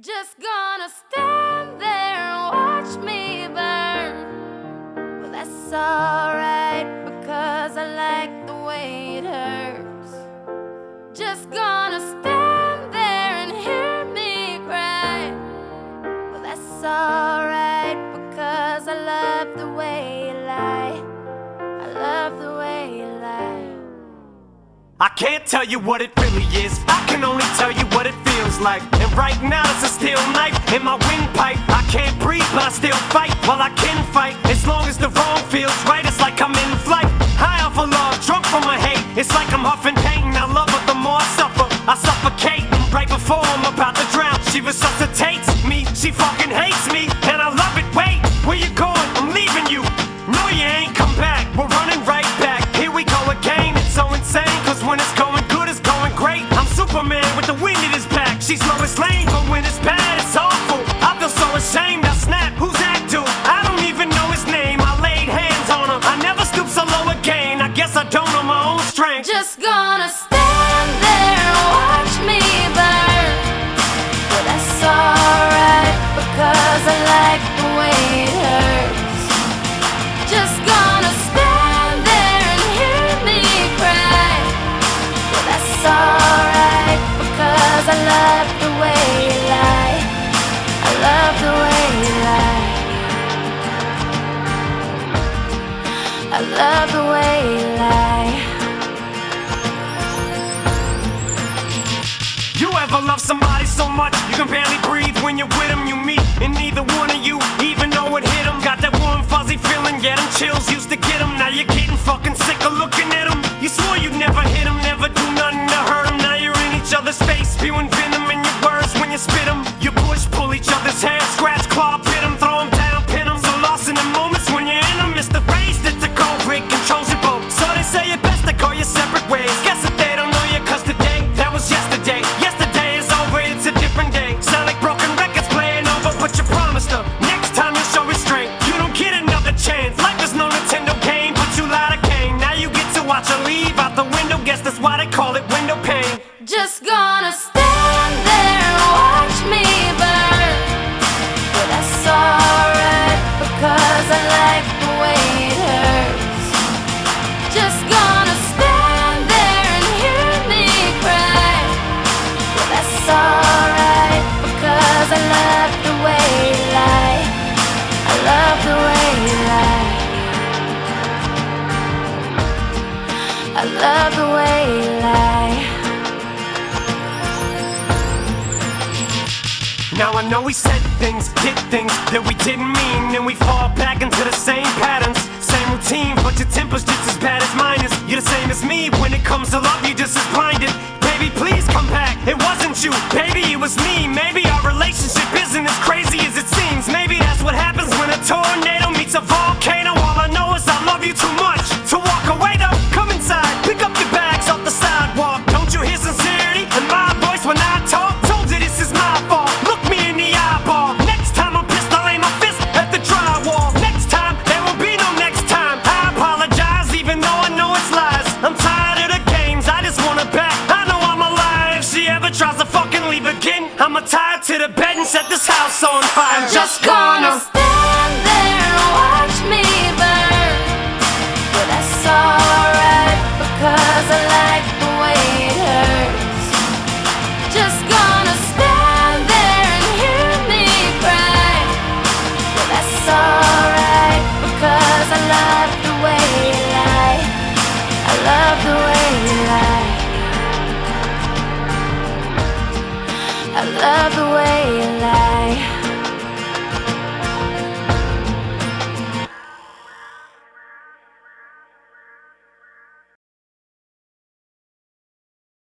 Just gonna stand there and watch me burn. Well, that's alright because I like the way it hurts. Just gonna stand there and hear me cry. Well, that's alright because I love the way you lie. I love the way you lie. I can't tell you what it really is, I can only tell you what it feels like. And right now it's a steel knife in my windpipe. I can't breathe but I still fight, well I can fight. As long as the wrong feels right, it's like I'm in flight. High off of love, drunk from my hate. It's like I'm huffing pain, I love her the more I suffocate. Right before I'm about to drown, she resuscitates me. She fucking hates me, and I love it. Wait, where you going? I'm leaving you. No, you ain't come back, we're running right back. Here we go again, it's so insane. Cause when it's going good, it's going great. I'm Superman with the wind in his back. She's Lois Lane, but when it's bad, it's awful. I feel so ashamed, I snap, who's that dude? I don't even know his name, I laid hands on him. I never stoop so low again, I guess I don't know my own strength. Just gonna stand there and watch me burn. But that's alright because I like the way it hurts. Just gonna stand there and hear me cry. But that's alright because I love the way you lie. I love the way you lie. I love the way you lie. You ever love somebody so much you can barely breathe when you're with them? You meet and neither one of you even know it hit them. Got that warm fuzzy feeling, yeah, them chills used to get them. Now you're getting fucking sick of looking at them. You swore you'd never hit them, never do nothing to hurt them. Now you're in each other's face, spewing venom in your words when you spit them. You push, pull each other's hair, scratch, claw, pit them, throw them down, pin them. So lost in the moments when you're in them, it's the phrase that the culprit controls your boat. So they say it best to go your separate ways. Guess that they don't know you cause today, that was yesterday. Yesterday is over, it's a different day. Sound like broken records playing over, but you promised her next time you'll show restraint. You don't get another chance, life is no Nintendo game, but you lied again. Now you get to watch her leave out the window, guess that's why they call it window pane. Just gonna stand there and watch me burn. But that's alright because I like the way it hurts. Just gonna stand there and hear me cry. But that's alright because I love the way you lie. I love the way you lie. I love the way you lie. Now I know we said things, did things that we didn't mean, and we fall back into the same patterns, same routine, but your temper's just as bad as mine is. You're the same as me, when it comes to love you're just as blinded. Baby, please come back, it wasn't you, baby, it was me. Maybe our relationship isn't as crazy as it seems. Maybe that's what happens when a tornado meets a volcano. All I know is I love you too much to walk away though. Come inside, pick up your bags off the sidewalk. Don't you hear sincerity in my voice when I talk? Told you this is my fault, look me in the eyeball. Next time I'm pissed, I'll aim my fist at the drywall. Next time, there will be no next time. I apologize even though I know it's lies. I'm tired of the games, I just want her back. I know I'm alive, if she ever tries to fucking leave again, I'ma tie her to the bed and set this house on fire. I'm just gonna stand there and watch me burn. But that's alright because I like the way it hurts. Just gonna stand there and hear me cry. But that's alright because I love the way you lie. I love the way you lie. I love the way you lie.